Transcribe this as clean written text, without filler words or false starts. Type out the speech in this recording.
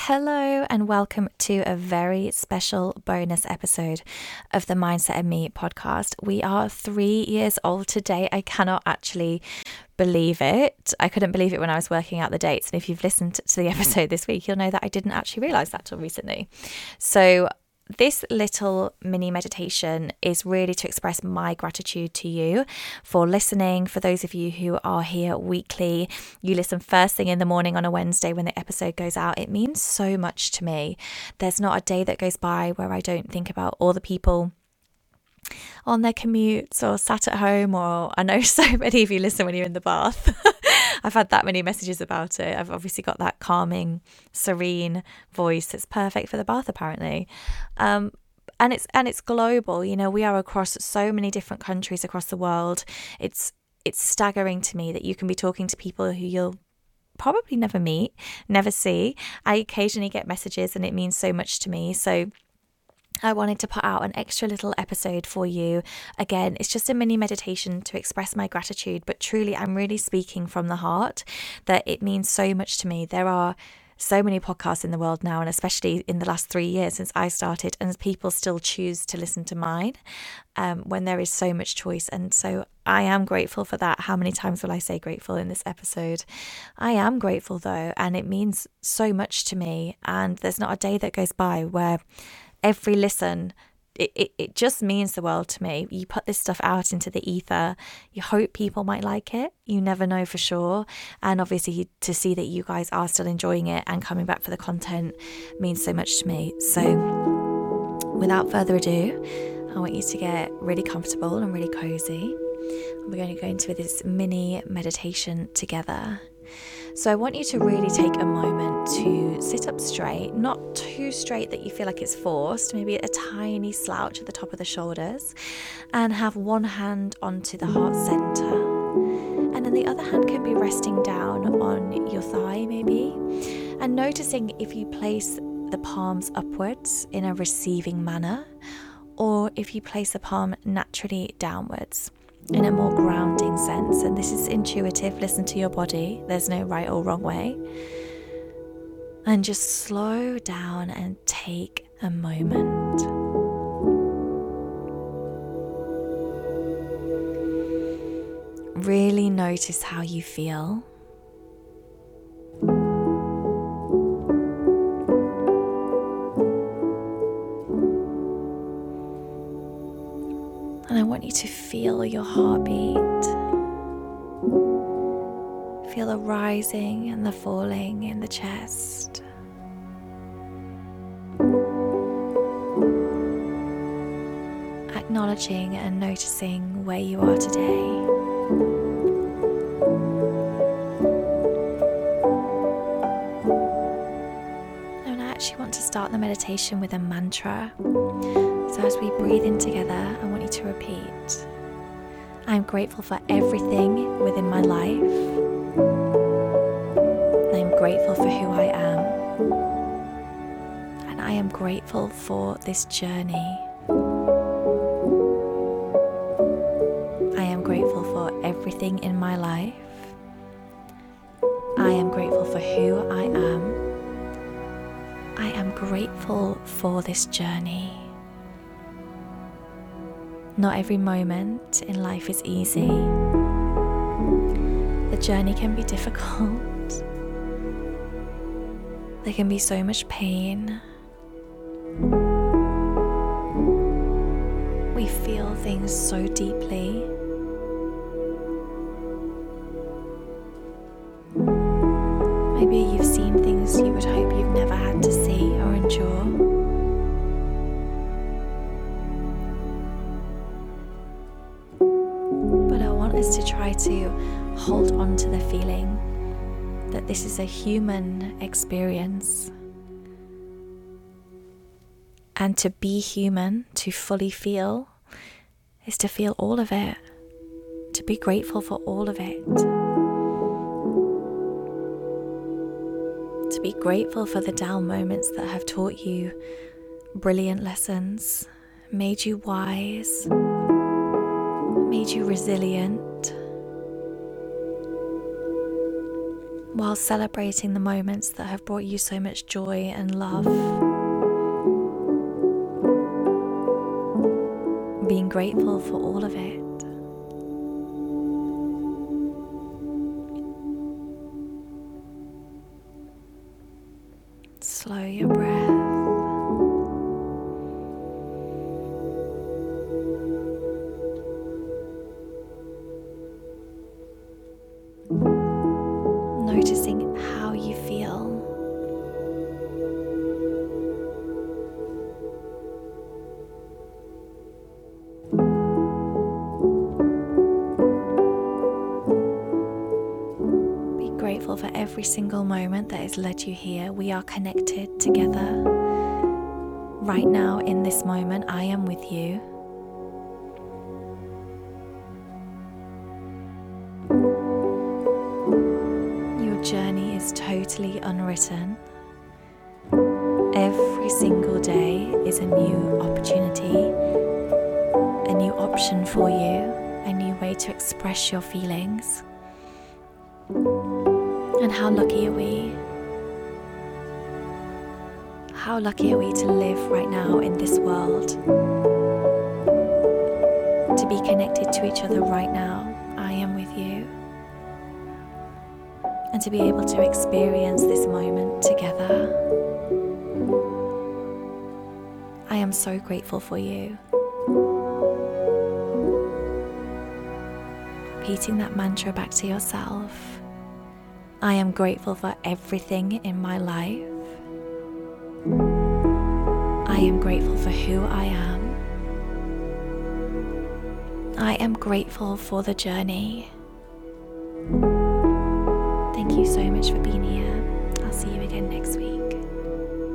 Hello and welcome to a very special bonus episode of the Mindset and Me podcast. We are 3 years old today. I cannot actually believe it. I couldn't believe it when I was working out the dates. And if you've listened to the episode this week, you'll know that I didn't actually realize that till recently. So this little mini meditation is really to express my gratitude to you for listening. For those of you who are here weekly, you listen first thing in the morning on a Wednesday when the episode goes out. It means so much to me. There's not a day that goes by where I don't think about all the people on their commutes or sat at home, or I know so many of you listen when you're in the bath. I've had that many messages about it. I've obviously got that calming, serene voice that's perfect for the bath apparently. And it's global. You know, we are across so many different countries across the world. It's staggering to me that you can be talking to people who you'll probably never meet, never see. I occasionally get messages and it means so much to me. So I wanted to put out an extra little episode for you. Again, it's just a mini meditation to express my gratitude, but truly I'm really speaking from the heart that it means so much to me. There are so many podcasts in the world now, and especially in the last 3 years since I started, and people still choose to listen to mine when there is so much choice. And so I am grateful for that. How many times will I say grateful in this episode? I am grateful though, and it means so much to me. And there's not a day that goes by where every listen, it just means the world to me. You put this stuff out into the ether. You hope people might like it. You never know for sure. And obviously to see that you guys are still enjoying it and coming back for the content means so much to me. So without further ado, I want you to get really comfortable and really cozy. We're going to go into this mini meditation together. So I want you to really take a moment to sit up straight, not too straight that you feel like it's forced, maybe a tiny slouch at the top of the shoulders, and have one hand onto the heart center. And then the other hand can be resting down on your thigh maybe, and noticing if you place the palms upwards in a receiving manner, or if you place the palm naturally downwards in a more grounding sense. And this is intuitive. Listen to your body. There's no right or wrong way. And just slow down and take a moment. Really notice how you feel. And I want you to feel your heartbeat. Feel the rising and the falling in the chest. Acknowledging and noticing where you are today. And I actually want to start the meditation with a mantra. So as we breathe in together, I want you to repeat, I'm grateful for everything within my life. I'm grateful for who I am. And I am grateful for this journey. I am grateful for everything in my life. I am grateful for who I am. I am grateful for this journey. Not every moment in life is easy. The journey can be difficult. There can be so much pain. We feel things so deeply. Maybe you've seen things you would hope you've never had to see or endure. Is to try to hold on to the feeling that this is a human experience, and to be human, to fully feel, is to feel all of it, to be grateful for all of it, to be grateful for the down moments that have taught you brilliant lessons, made you wise, made you resilient, while celebrating the moments that have brought you so much joy and love. Being grateful for all of it. Slow your breath. Noticing how you feel. Be grateful for every single moment that has led you here. We are connected together. Right now, in this moment, I am with you. Your journey is totally unwritten. Every single day is a new opportunity, a new option for you, a new way to express your feelings. And how lucky are we? How lucky are we to live right now in this world? To be connected to each other right now. I am with you. And to be able to experience this moment together. I am so grateful for you. Repeating that mantra back to yourself. I am grateful for everything in my life. I am grateful for who I am. I am grateful for the journey. Thank you so much for being here.